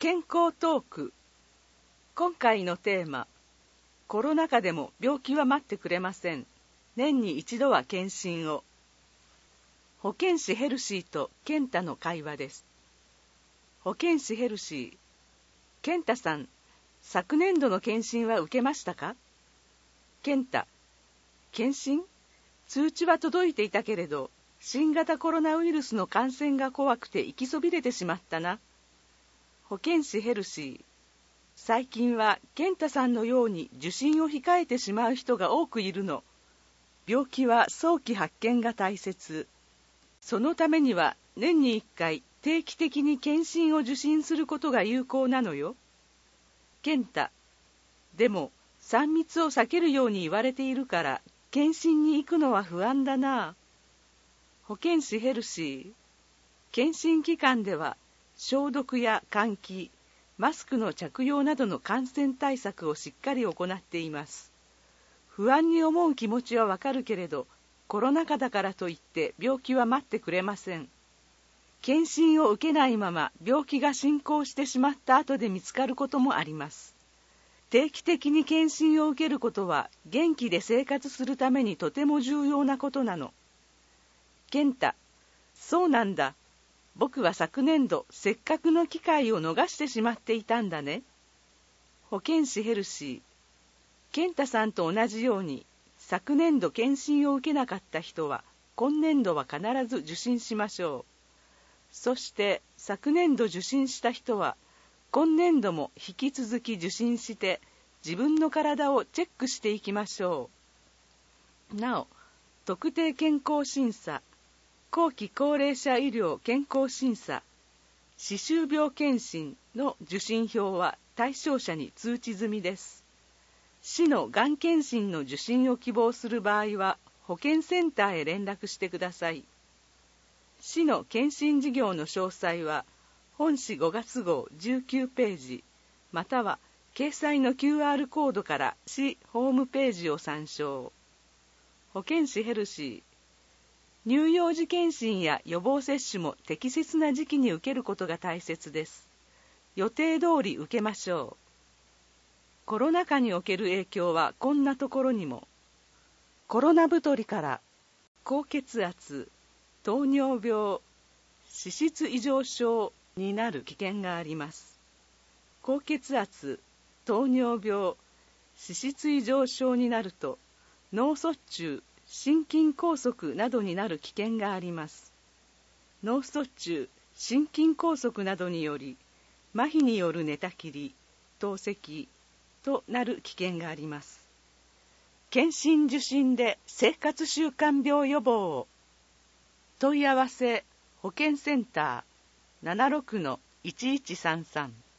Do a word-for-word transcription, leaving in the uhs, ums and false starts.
健康トーク。今回のテーマ、コロナ禍でも病気は待ってくれません。年に一度は検診を。保健師ヘルシーと健太の会話です。保健師ヘルシー、健太さん、昨年度の検診は受けましたか？健太、検診？通知は届いていたけれど、新型コロナウイルスの感染が怖くて行きそびれてしまったな。保健師ヘルシー、最近は健太さんのように受診を控えてしまう人が多くいるの。病気は早期発見が大切。そのためには年にいっかい定期的に検診を受診することが有効なのよ。健太、でもさん密を避けるように言われているから検診に行くのは不安だな。保健師ヘルシー、検診期間では消毒や換気、マスクの着用などの感染対策をしっかり行っています。不安に思う気持ちはわかるけれど、コロナ禍だからといって病気は待ってくれません。検診を受けないまま病気が進行してしまった後で見つかることもあります。定期的に検診を受けることは元気で生活するためにとても重要なことなの。健太、そうなんだ。僕は昨年度せっかくの機会を逃してしまっていたんだね。保健師ヘルシー、健太さんと同じように昨年度検診を受けなかった人は今年度は必ず受診しましょう。そして昨年度受診した人は今年度も引き続き受診して自分の体をチェックしていきましょう。なお、特定健康審査、後期高齢者医療健康審査、歯周病検診の受診票は対象者に通知済みです。市のがん検診の受診を希望する場合は保健センターへ連絡してください。市の検診事業の詳細は本誌ごがつ号じゅうきゅうページまたは掲載の キューアール コードから市ホームページを参照。保健師ヘルシー、乳幼児検診や予防接種も適切な時期に受けることが大切です。予定通り受けましょう。コロナ禍における影響はこんなところにも。コロナ太りから高血圧、糖尿病、脂質異常症になる危険があります。高血圧、糖尿病、脂質異常症になると脳卒中、心筋梗塞などになる危険があります。脳卒中、心筋梗塞などにより麻痺による寝たきり、透析となる危険があります。検診受診で生活習慣病予防を。問い合わせ保健センター ななじゅうろくのいちいちさんさん